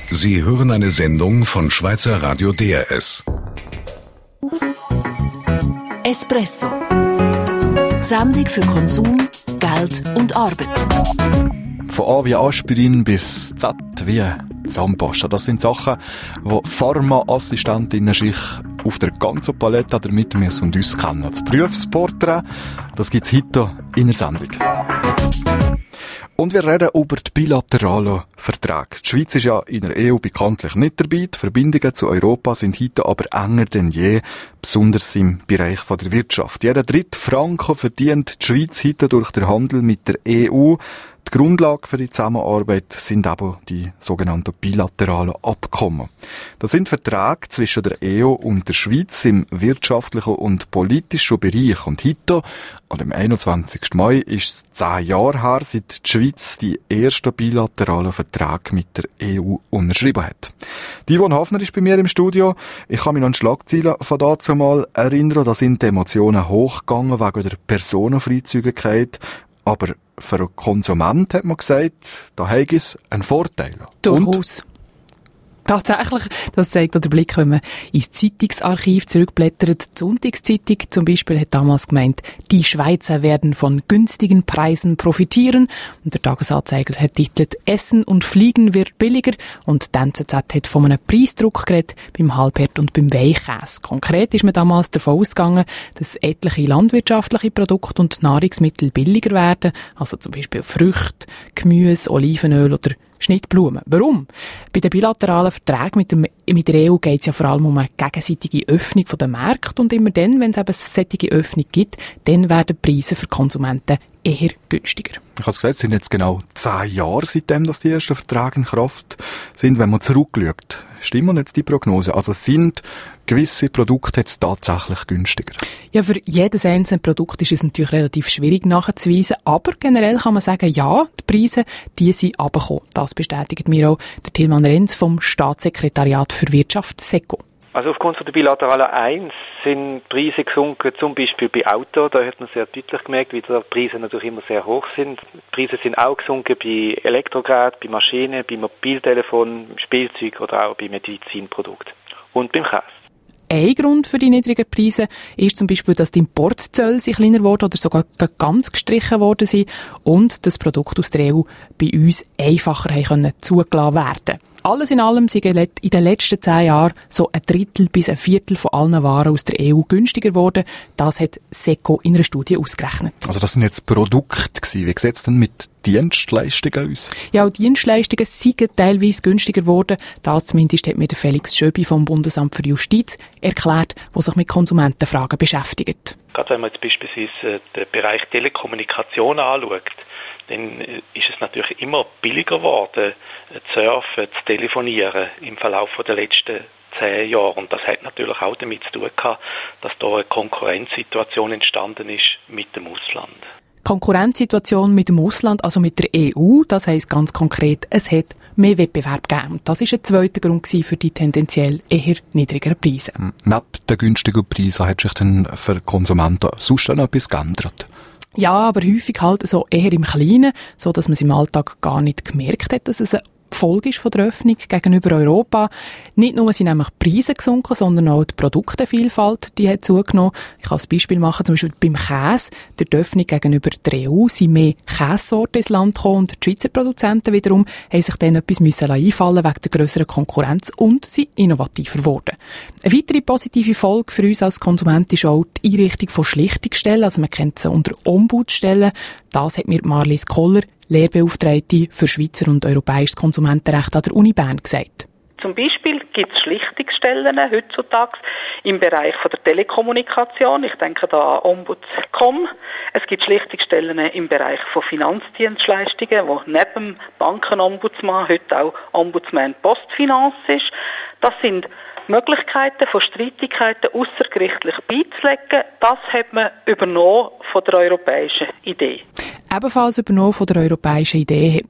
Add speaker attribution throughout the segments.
Speaker 1: Sie hören eine Sendung von Schweizer Radio DRS.
Speaker 2: Espresso. Die Sendung für Konsum, Geld und Arbeit.
Speaker 3: Von A wie Aspirin bis Z wie Zahnpasta. Das sind Sachen, die Pharmaassistentinnen sich auf der ganzen Palette damit müssen und uns kennen. Das Berufsporträt, das gibt es heute in der Sendung. Und wir reden über die bilateralen Verträge. Die Schweiz ist ja in der EU bekanntlich nicht dabei. Die Verbindungen zu Europa sind heute aber enger denn je, besonders im Bereich der Wirtschaft. Jeder dritte Franken verdient die Schweiz heute durch den Handel mit der EU. Die Grundlage für die Zusammenarbeit sind aber die sogenannten bilateralen Abkommen. Das sind Verträge zwischen der EU und der Schweiz im wirtschaftlichen und politischen Bereich. Und heute, an dem 21. Mai, ist es 10 Jahre her, seit die Schweiz die ersten bilateralen Verträge mit der EU unterschrieben hat. Die Yvonne Hafner ist bei mir im Studio. Ich kann mich an die Schlagzeilen von dazu mal erinnern. Da sind die Emotionen hochgegangen wegen der Personenfreizügigkeit. Aber für einen Konsument hat man gesagt, da hat es einen Vorteil.
Speaker 4: Durchaus. Tatsächlich, das zeigt auch der Blick, wenn man ins Zeitungsarchiv zurückblättert. Die Sonntagszeitung zum Beispiel hat damals gemeint, die Schweizer werden von günstigen Preisen profitieren. Und der Tagesanzeiger hat titelt, Essen und Fliegen wird billiger. Und die NZZ hat von einem Preisdruck geredet beim Halbherd und beim Weichkäse. Konkret ist man damals davon ausgegangen, dass etliche landwirtschaftliche Produkte und Nahrungsmittel billiger werden. Also zum Beispiel Früchte, Gemüse, Olivenöl oder Schnittblumen. Warum? Bei den bilateralen Verträgen mit der EU geht es ja vor allem um eine gegenseitige Öffnung der Märkte und immer dann, wenn es eben eine solche Öffnung gibt, dann werden die Preise für Konsumenten eher günstiger.
Speaker 3: Ich habe es gesagt, es sind jetzt genau 10 Jahre seitdem, dass die ersten Verträge in Kraft sind, wenn man zurückschaut. Stimmen jetzt die Prognose? Also sind gewisse Produkte jetzt tatsächlich günstiger?
Speaker 4: Ja, für jedes einzelne Produkt ist es natürlich relativ schwierig nachzuweisen, aber generell kann man sagen, ja, die Preise, die sind runtergekommen. Das bestätigt mir auch der Tilman Renz vom Staatssekretariat für Wirtschaft, SECO.
Speaker 5: Also aufgrund von der bilateralen 1 sind Preise gesunken, zum Beispiel bei Autos. Da hat man sehr deutlich gemerkt, wie die Preise natürlich immer sehr hoch sind. Die Preise sind auch gesunken bei Elektrogeräten, bei Maschinen, bei Mobiltelefonen, Spielzeug oder auch bei Medizinprodukten und beim Käse.
Speaker 4: Ein Grund für die niedrigen Preise ist zum Beispiel, dass die Importzölle kleiner wurden oder sogar ganz gestrichen worden sind und das Produkt aus der EU bei uns einfacher zugelassen werden können. Alles in allem sind in den letzten 10 Jahren so 1/3 bis 1/4 von allen Waren aus der EU günstiger geworden. Das hat SECO in einer Studie ausgerechnet.
Speaker 3: Also das sind jetzt Produkte gewesen. Wie sieht es denn mit Dienstleistungen aus?
Speaker 4: Ja, auch Dienstleistungen sind teilweise günstiger geworden. Das zumindest hat mir der Felix Schöbi vom Bundesamt für Justiz erklärt, der sich mit Konsumentenfragen beschäftigt.
Speaker 5: Gerade wenn man jetzt beispielsweise den Bereich Telekommunikation anschaut, dann ist es natürlich immer billiger geworden, zu surfen, zu telefonieren im Verlauf der letzten 10 Jahre. Und das hat natürlich auch damit zu tun gehabt, dass da eine Konkurrenzsituation entstanden ist mit dem Ausland.
Speaker 4: Konkurrenzsituation mit dem Ausland, also mit der EU, das heisst ganz konkret, es hat mehr Wettbewerb gegeben. Das war ein zweiter Grund für die tendenziell eher niedrigeren Preise.
Speaker 3: Neben den günstigen Preisen hat sich dann für Konsumenten sonst noch etwas geändert?
Speaker 4: Ja, aber häufig halt so eher im Kleinen, so dass man es im Alltag gar nicht gemerkt hat, dass es eine Folge ist von der Öffnung gegenüber Europa. Nicht nur sind nämlich die Preise gesunken, sondern auch die Produktevielfalt, die hat zugenommen. Ich kann ein Beispiel machen, zum Beispiel beim Käse. Durch die Öffnung gegenüber der EU sind mehr Käsesorten ins Land gekommen und die Schweizer Produzenten wiederum haben sich dann etwas einfallen wegen der grösseren Konkurrenz und sind innovativer geworden. Eine weitere positive Folge für uns als Konsument ist auch die Einrichtung von Schlichtungsstellen. Also man kennt sie unter Ombudsstellen. Das hat mir Marlies Koller, Lehrbeauftragte für Schweizer und europäisches Konsumentenrecht an der Uni Bern, gesagt.
Speaker 6: Zum Beispiel gibt es Schlichtungsstellen heutzutage im Bereich von der Telekommunikation. Ich denke da an Ombuds.com. Es gibt Schlichtungsstellen im Bereich von Finanzdienstleistungen, wo neben dem Bankenombudsmann heute auch Ombudsman Postfinanz ist. Das sind Möglichkeiten von Streitigkeiten aussergerichtlich beizulegen. Das hat man übernommen von der europäischen Idee.
Speaker 4: Ebenfalls übernommen von der europäischen Idee hat man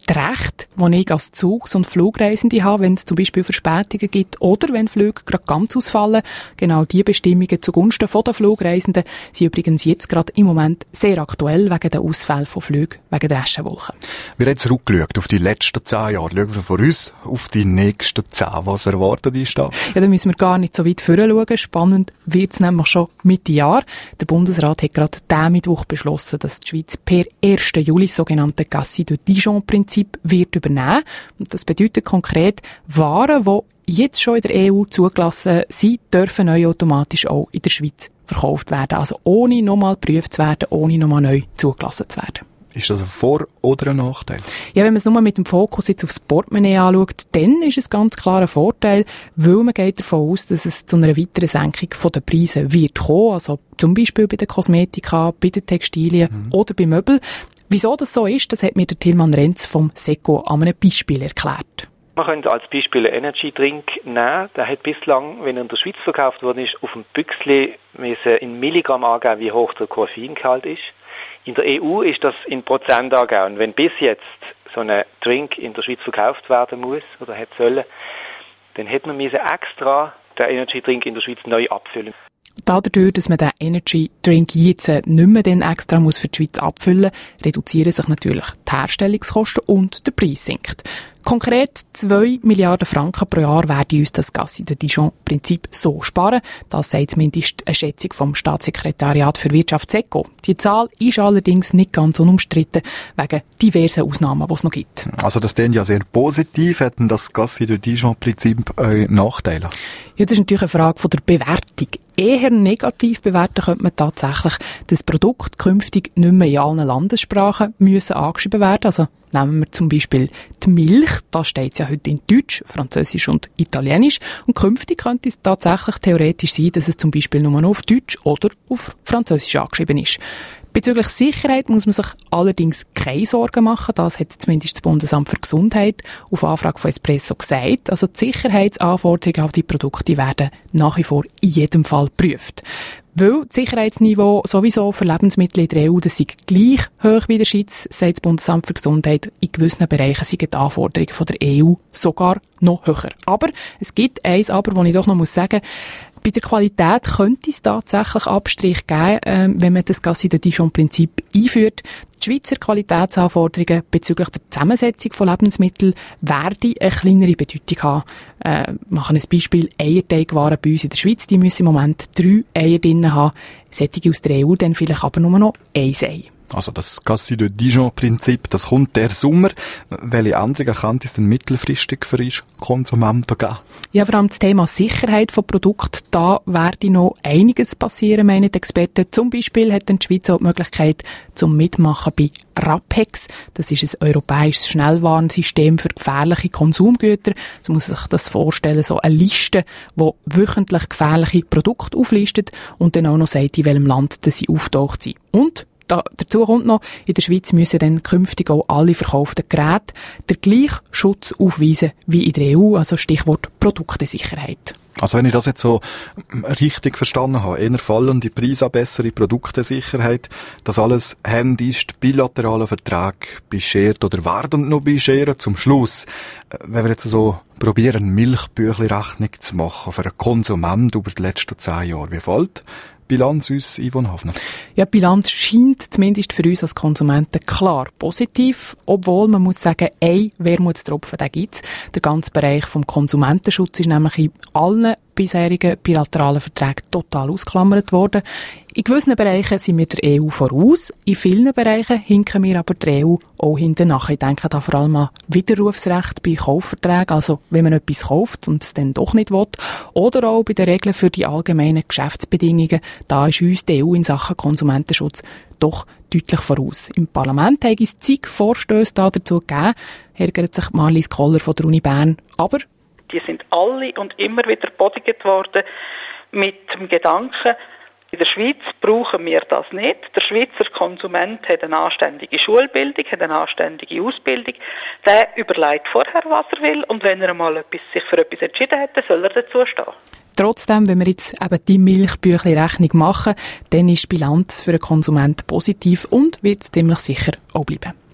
Speaker 4: die Rechte, die ich als Zugs- und Flugreisende habe, wenn es zum Beispiel Verspätungen gibt oder wenn Flüge gerade ganz ausfallen. Genau diese Bestimmungen zugunsten der Flugreisenden sind übrigens jetzt gerade im Moment sehr aktuell wegen der Ausfälle von Flügen wegen der Aschenwolke.
Speaker 3: Wir haben zurückgeschaut auf die letzten 10 Jahre. Schauen wir von uns auf die nächsten 10. Was erwartet uns da?
Speaker 4: Ja, da müssen wir gar nicht so weit vorne schauen. Spannend wird es nämlich schon Mitte Jahr. Der Bundesrat hat gerade diesen Mittwoch beschlossen, dass die Schweiz per 1. Juli das sogenannte Cassis de Dijon-Prinzip wird übernehmen. Und das bedeutet konkret, Waren, die jetzt schon in der EU zugelassen sind, dürfen neu automatisch auch in der Schweiz verkauft werden. Also ohne nochmal geprüft zu werden, ohne nochmal neu zugelassen zu werden.
Speaker 3: Ist das ein Vor- oder ein Nachteil?
Speaker 4: Ja, wenn man es nur mit dem Fokus jetzt aufs Portemonnaie anschaut, dann ist es ganz klar ein Vorteil, weil man geht davon aus, dass es zu einer weiteren Senkung der Preise wird kommen, also zum Beispiel bei den Kosmetika, bei den Textilien oder bei Möbeln. Wieso das so ist, das hat mir der Tilman Renz vom SECO an einem Beispiel erklärt.
Speaker 7: Man könnte als Beispiel einen Energy Drink nehmen. Der hat bislang, wenn er in der Schweiz verkauft worden ist, auf dem Büchsli in Milligramm angeben, wie hoch der Koffeingehalt ist. In der EU ist das in Prozent angegeben. Und wenn bis jetzt so ein Drink in der Schweiz verkauft werden muss oder hätte sollen, dann hätte man extra den Energy Drink in der Schweiz neu abfüllen.
Speaker 4: Dadurch, dass man den Energy Drink jetzt nicht mehr dann extra muss für die Schweiz abfüllen muss, reduzieren sich natürlich die Herstellungskosten und der Preis sinkt. Konkret 2 Milliarden Franken pro Jahr werden uns das Cassis de Dijon-Prinzip so sparen. Das sagt zumindest eine Schätzung vom Staatssekretariat für Wirtschaft SECO. Die Zahl ist allerdings nicht ganz unumstritten, wegen diversen Ausnahmen, die es noch gibt.
Speaker 3: Also das klingt ja sehr positiv. Hätten das Cassis de Dijon-Prinzip Nachteile?
Speaker 4: Ja, das ist natürlich eine Frage von der Bewertung. Eher negativ bewerten könnte man tatsächlich, dass das Produkt künftig nicht mehr in allen Landessprachen angeschrieben werden. Also nehmen wir zum Beispiel die Milch, da steht es ja heute in Deutsch, Französisch und Italienisch. Und künftig könnte es tatsächlich theoretisch sein, dass es zum Beispiel nur noch auf Deutsch oder auf Französisch angeschrieben ist. Bezüglich Sicherheit muss man sich allerdings keine Sorgen machen. Das hat zumindest das Bundesamt für Gesundheit auf Anfrage von Espresso gesagt. Also die Sicherheitsanforderungen auf die Produkte werden nach wie vor in jedem Fall geprüft. Weil das Sicherheitsniveau sowieso für Lebensmittel in der EU das sei gleich hoch wie in der Schweiz, sagt das Bundesamt für Gesundheit, in gewissen Bereichen sind die Anforderungen von der EU sogar noch höher. Aber es gibt eins aber, das ich doch noch sagen muss. Bei der Qualität könnte es tatsächlich Abstrich geben, wenn man das Cassis de Dijon-Prinzip einführt. Die Schweizer Qualitätsanforderungen bezüglich der Zusammensetzung von Lebensmitteln werden eine kleinere Bedeutung haben. Machen ein Beispiel, Eierteigwaren bei uns in der Schweiz, die müssen im Moment 3 Eier drin haben, solche aus der EU dann vielleicht aber nur noch 1 Ei.
Speaker 3: Also das Cassis de Dijon-Prinzip, das kommt der Sommer. Welche Änderungen könnte es denn mittelfristig für uns Konsumenten geben?
Speaker 4: Ja, vor allem das Thema Sicherheit von Produkten, da werde noch einiges passieren, meinen die Experten. Zum Beispiel hat dann die Schweiz auch die Möglichkeit zum Mitmachen bei RAPEX. Das ist ein europäisches Schnellwarensystem für gefährliche Konsumgüter. So muss man sich das vorstellen, so eine Liste, die wöchentlich gefährliche Produkte auflistet und dann auch noch sagt, in welchem Land sie auftaucht sind. Und dazu kommt noch, in der Schweiz müssen dann künftig auch alle verkauften Geräte den gleichen Schutz aufweisen wie in der EU, also Stichwort Produktesicherheit.
Speaker 3: Also wenn ich das jetzt so richtig verstanden habe, eher fallende Preise, bessere Produktesicherheit, das alles händisch, bilaterale Verträge beschert oder werden noch bescheren. Zum Schluss, wenn wir jetzt so probieren, Milchbüchli-Rechnung zu machen für einen Konsument über die letzten 10 Jahre, wie fällt Bilanz uns, Yvonne Hafner? Ja, die Bilanz scheint zumindest für uns als Konsumenten klar positiv, obwohl man muss sagen, ein Wermutstropfen, den gibt's. Der ganze Bereich vom Konsumentenschutz ist nämlich in allen bisherigen bilateralen Verträgen total ausgeklammert worden. In gewissen Bereichen sind wir der EU voraus, in vielen Bereichen hinken wir aber der EU auch hinten nach. Ich denke da vor allem an Widerrufsrecht bei Kaufverträgen, also wenn man etwas kauft und es dann doch nicht will, oder auch bei den Regeln für die allgemeinen Geschäftsbedingungen. Da ist uns die EU in Sachen Konsumentenschutz doch deutlich voraus. Im Parlament hat es zig Vorstösse dazu gegeben, ärgert sich Marlies Koller von der Uni Bern, aber
Speaker 6: die sind alle und immer wieder bodigt worden mit dem Gedanken, in der Schweiz brauchen wir das nicht. Der Schweizer Konsument hat eine anständige Schulbildung, hat eine anständige Ausbildung. Der überlegt vorher, was er will, und wenn er einmal sich für etwas entschieden hat, dann soll er dazu stehen.
Speaker 4: Trotzdem, wenn wir jetzt eben die Milchbüchli-Rechnung machen, dann ist die Bilanz für den Konsumenten positiv und wird es ziemlich sicher auch bleiben.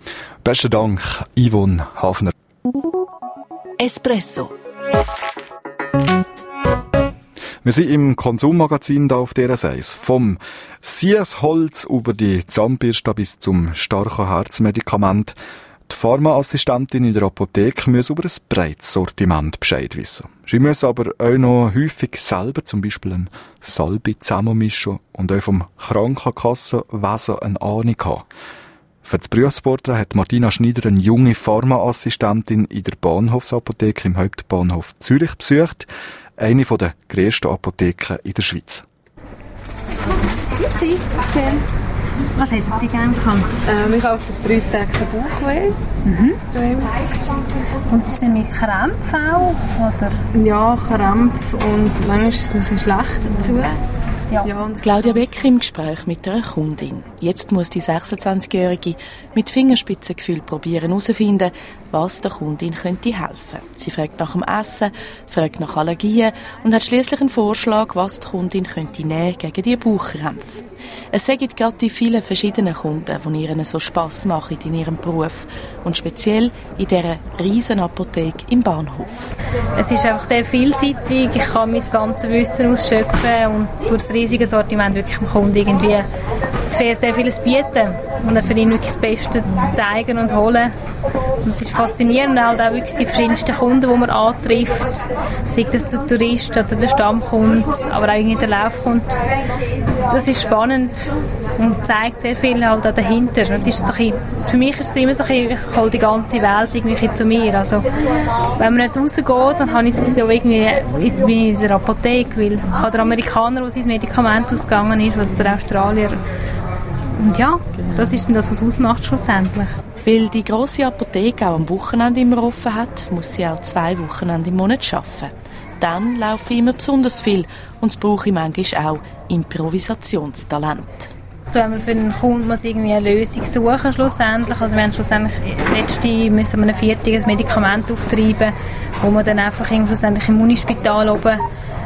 Speaker 3: Besten Dank, Yvonne Hafner.
Speaker 2: Espresso.
Speaker 3: Wir sind im Konsummagazin da auf DRS 1. Vom Siesholz über die Zahnbürste bis zum starken Herzmedikament. Die Pharmaassistentin in der Apotheke muss über ein breites Sortiment Bescheid wissen. Sie müssen aber auch noch häufig selber zum Beispiel eine Salbe zusammenmischen und auch vom Krankenkassenwesen eine Ahnung haben. Für das Berufsporträt hat Martina Schneider eine junge Pharmaassistentin in der Bahnhofsapotheke im Hauptbahnhof Zürich besucht. Eine der grössten Apotheken in der Schweiz.
Speaker 8: Was hätten Sie gerne gehabt?
Speaker 9: Ich habe für 3 Tage Bauchweh.
Speaker 8: Und ist denn mit Krämpf auch? Oder?
Speaker 9: Ja, Krämpf und manchmal ist es ein bisschen schlecht dazu.
Speaker 8: Ja.
Speaker 4: Claudia Beck im Gespräch mit einer Kundin. Jetzt muss die 26-Jährige mit Fingerspitzengefühl probieren herauszufinden, was der Kundin könnte helfen. Sie fragt nach dem Essen, fragt nach Allergien und hat schließlich einen Vorschlag, was die Kundin könnte nehmen gegen die Bauchkrämpfe. Es sind gerade die vielen verschiedenen Kunden, die ihnen so Spass machen in ihrem Beruf und speziell in dieser riesen Apotheke im Bahnhof.
Speaker 8: Es ist einfach sehr vielseitig, ich kann mein ganzes Wissen ausschöpfen und durch das riesige Sortiment wirklich dem Kunden irgendwie sehr vieles bieten und dann für ihn wirklich das Beste zeigen und holen. Und es ist faszinierend, halt auch wirklich die verschiedensten Kunden, die man antrifft, sei das der Tourist oder der Stammkunde, aber auch irgendwie der Laufkunde. Das ist spannend und zeigt sehr viel halt auch dahinter. Und es ist so ein, für mich ist es immer so ein, ich hole die ganze Welt irgendwie zu mir. Also, wenn man nicht rausgeht, dann habe ich es ja irgendwie wie in der Apotheke, weil der Amerikaner, der sein Medikament ausgegangen ist, oder der Australier. Und ja, das ist dann das, was ausmacht schlussendlich.
Speaker 4: Weil die grosse Apotheke auch am Wochenende immer offen hat, muss sie auch 2 Wochenende im Monat arbeiten. Dann laufe ich immer besonders viel und es brauche ich manchmal auch Improvisationstalent.
Speaker 8: Wenn man für einen Kunden muss irgendwie eine Lösung suchen schlussendlich. Also wir haben schlussendlich müssen wir ein fertiges Medikament auftreiben, wo man dann einfach schlussendlich im Unispital oben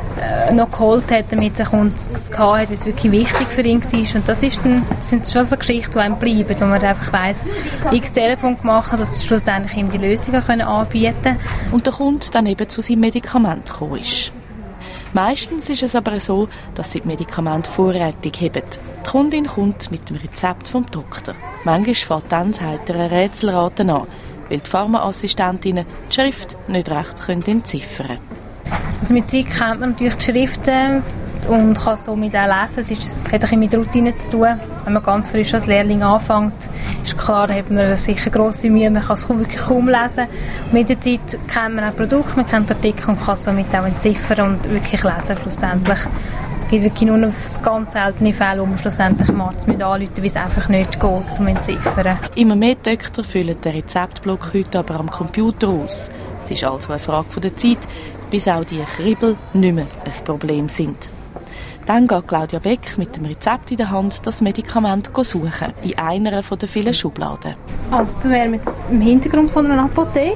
Speaker 8: noch geholt hat, damit der Kunde es gehabt hat, weil es wirklich wichtig für ihn war. Und das sind schon so Geschichten, die einem bleiben, wo man einfach weiss, x Telefon gemacht, dass schlussendlich ihm die Lösungen anbieten können.
Speaker 4: Und der Kunde dann eben zu seinem Medikament gekommen ist. Meistens ist es aber so, dass sie die Medikamente vorrätig haben. Die Kundin kommt mit dem Rezept vom Doktor. Manchmal fängt dann das heitere Rätselraten an, weil die Pharmaassistentinnen die Schrift nicht recht entziffern können.
Speaker 8: Also mit Zeit kennt man natürlich die Schriften und kann somit auch lesen. Es hat ein bisschen mit Routine zu tun. Wenn man ganz frisch als Lehrling anfängt, ist klar, da hat man sicher grosse Mühe. Man kann es wirklich kaum lesen. Und mit der Zeit kennt man auch Produkte, man kennt Artikel und kann somit auch entziffern und wirklich lesen schlussendlich. Es gibt wirklich nur noch ganz seltene Fälle, wo man schlussendlich dem Arzt anrufen muss, weil es einfach nicht geht, zum Entziffern.
Speaker 4: Immer mehr Doktor füllen den Rezeptblock heute aber am Computer aus. Es ist also eine Frage der Zeit, bis auch die Kribbel nicht mehr ein Problem sind. Dann geht Claudia Beck mit dem Rezept in der Hand das Medikament suchen, in einer der vielen Schubladen.
Speaker 8: Also das wäre mit dem Hintergrund von einer Apotheke.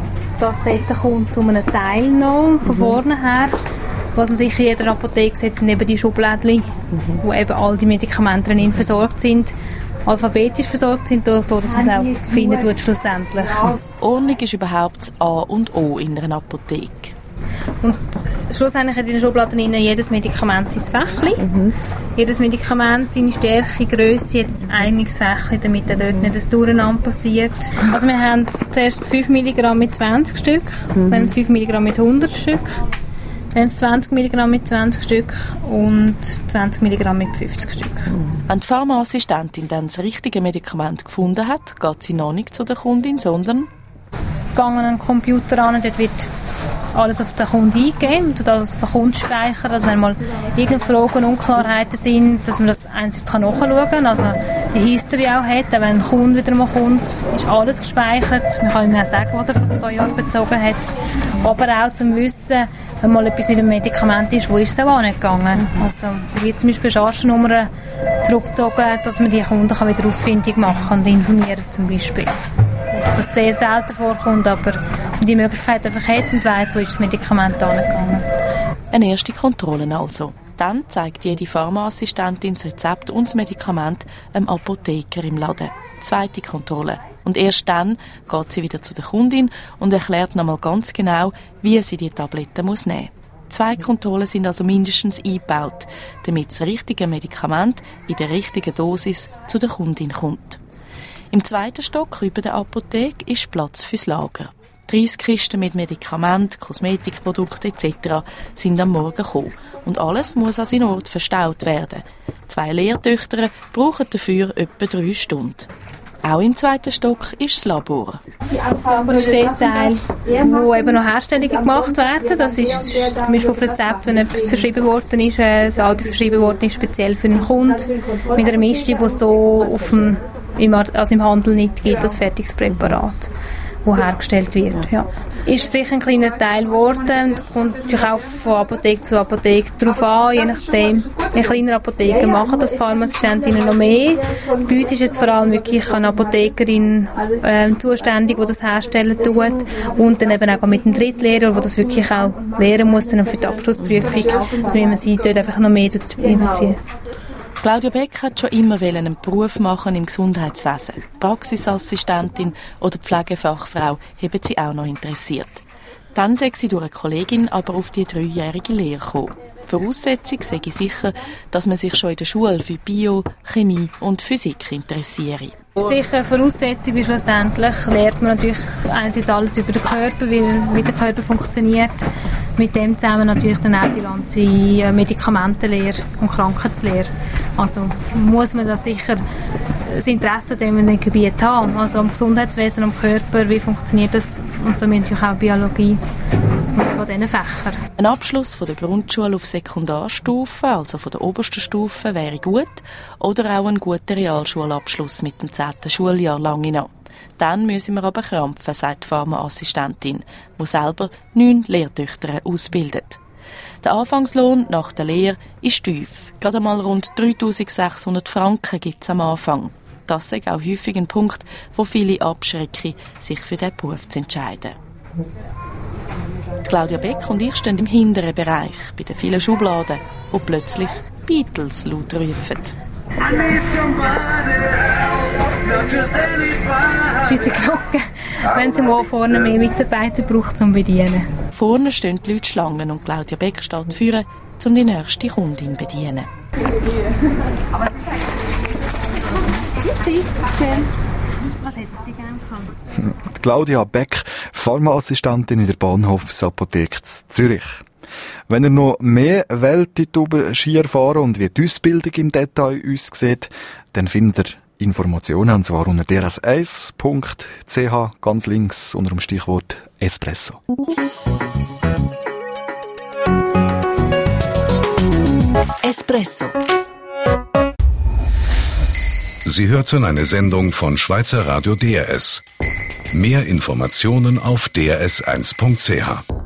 Speaker 8: Das kommt zu einem Teil noch von vorne her. Was man sicher in jeder Apotheke sieht, sind eben die Schublädchen, wo eben all die Medikamente drin versorgt sind. Alphabetisch versorgt sind, so dass man es auch finden tut schlussendlich.
Speaker 4: Ordnung ist überhaupt das A und O in einer Apotheke.
Speaker 8: Und schlussendlich hat in den Schubladen jedes Medikament sein Fächchen. Jedes Medikament seine Stärke, Grösse, jetzt ein eigenes Fächchen, damit dort nicht das Durcheinander passiert. Also wir haben zuerst 5 mg mit 20 Stück, dann 5 mg mit 100 Stück, dann 20 mg mit 20 Stück und 20 mg mit 50 Stück.
Speaker 4: Wenn die Pharmaassistentin dann das richtige Medikament gefunden hat, geht sie noch nicht zu der Kundin, sondern
Speaker 8: gegangen an den Computer an, dort wird alles auf den Kunden eingegeben und alles auf den Kunden speichern. Also wenn mal irgendeine Fragen und Unklarheiten sind, dass man das einzeln nachschauen kann. Also die History auch hat, auch wenn ein Kunde wieder mal kommt, ist alles gespeichert. Man kann ihm auch sagen, was er vor 2 Jahren bezogen hat. Aber auch zum Wissen, wenn mal etwas mit dem Medikament ist, wo ist es auch nicht gegangen. Also wie zum Beispiel Chargennummer zurückgezogen, dass man die Kunden wieder ausfindig machen und informieren zum Beispiel. Was sehr selten vorkommt, aber dass man die Möglichkeit einfach hat und weiss, wo ist das Medikament angegangen.
Speaker 4: Eine erste Kontrolle also. Dann zeigt jede Pharmaassistentin das Rezept und das Medikament einem Apotheker im Laden. Zweite Kontrolle.
Speaker 10: Und erst dann geht sie wieder zu der Kundin und erklärt nochmal ganz genau, wie sie die Tabletten nehmen muss. 2 Kontrollen sind also mindestens eingebaut, damit das richtige Medikament in der richtigen Dosis zu der Kundin kommt. Im 2. Stock über der Apotheke ist Platz fürs Lager. 30 Kisten mit Medikamenten, Kosmetikprodukten etc. sind am Morgen gekommen. Und alles muss an seinen Ort verstaut werden. 2 Lehrtöchter brauchen dafür etwa 3 Stunden. Auch im 2. Stock ist das Labor.
Speaker 8: Das Labor ist der Teil, wo eben noch Herstellungen gemacht werden. Das ist zum Beispiel auf Rezept, wenn etwas verschrieben worden ist, Salbe verschrieben worden ist, speziell für einen Kunden, mit einer Mischung, die es so im Handel nicht gibt, als fertiges Präparat, das hergestellt wird. Ja. Ist sicher ein kleiner Teil geworden. Es kommt natürlich auch von Apotheke zu Apotheke darauf an, je nachdem. In kleinen Apotheken machen das Pharmaassistentinnen noch mehr. Bei uns ist jetzt vor allem wirklich eine Apothekerin zuständig, die das herstellen tut. Und dann eben auch mit dem Drittlehrer, der das wirklich auch lehren muss, dann für die Abschlussprüfung, damit man sie dort einfach noch mehr einbeziehen.
Speaker 10: Claudia Beck hat schon immer einen Beruf machen im Gesundheitswesen. Praxisassistentin oder Pflegefachfrau haben sie auch noch interessiert. Dann sei sie durch eine Kollegin aber auf die 3-jährige Lehre gekommen. Voraussetzung sei sicher, dass man sich schon in der Schule für Bio, Chemie und Physik interessiere.
Speaker 8: Sicher, Voraussetzung ist schlussendlich, lernt man natürlich einerseits alles über den Körper, wie der Körper funktioniert. Mit dem zusammen natürlich dann auch die ganze Medikamentenlehre und Krankheitslehre. Also muss man da sicher das Interesse an diesem Gebiet haben. Also am Gesundheitswesen, am Körper, wie funktioniert das und somit natürlich auch Biologie von diesen Fächern.
Speaker 10: Ein Abschluss von der Grundschule auf Sekundarstufe, also von der obersten Stufe, wäre gut. Oder auch ein guter Realschulabschluss mit dem 10. Schuljahr lange noch. Dann müssen wir aber krampfen, sagt die Pharmaassistentin, die selber 9 Lehrtöchter ausbildet. Der Anfangslohn nach der Lehre ist tief. Gerade einmal rund 3'600 Franken gibt es am Anfang. Das ist auch häufig ein Punkt, wo viele abschrecken, sich für diesen Beruf zu entscheiden. Claudia Beck und ich stehen im hinteren Bereich, bei den vielen Schubladen, wo plötzlich Beatles laut rufen.
Speaker 8: Das ist unsere Glocke, wenn sie mal vorne mehr Mitarbeiter braucht, zum Bedienen.
Speaker 10: Vorne stehen die Leute Schlangen und Claudia Beck steht vorne, um die nächste Kundin zu bedienen.
Speaker 8: Was hätten Sie gerne gehabt?
Speaker 3: Claudia Beck, Pharmaassistentin in der Bahnhofsapotheke Zürich. Wenn ihr noch mehr wollt über Ski erfahren und wie die Ausbildung im Detail aussieht, dann findet ihr Informationen, und zwar unter drs1.ch, ganz links unter dem Stichwort Espresso.
Speaker 2: Espresso.
Speaker 1: Sie hörten eine Sendung von Schweizer Radio DRS. Mehr Informationen auf drs1.ch.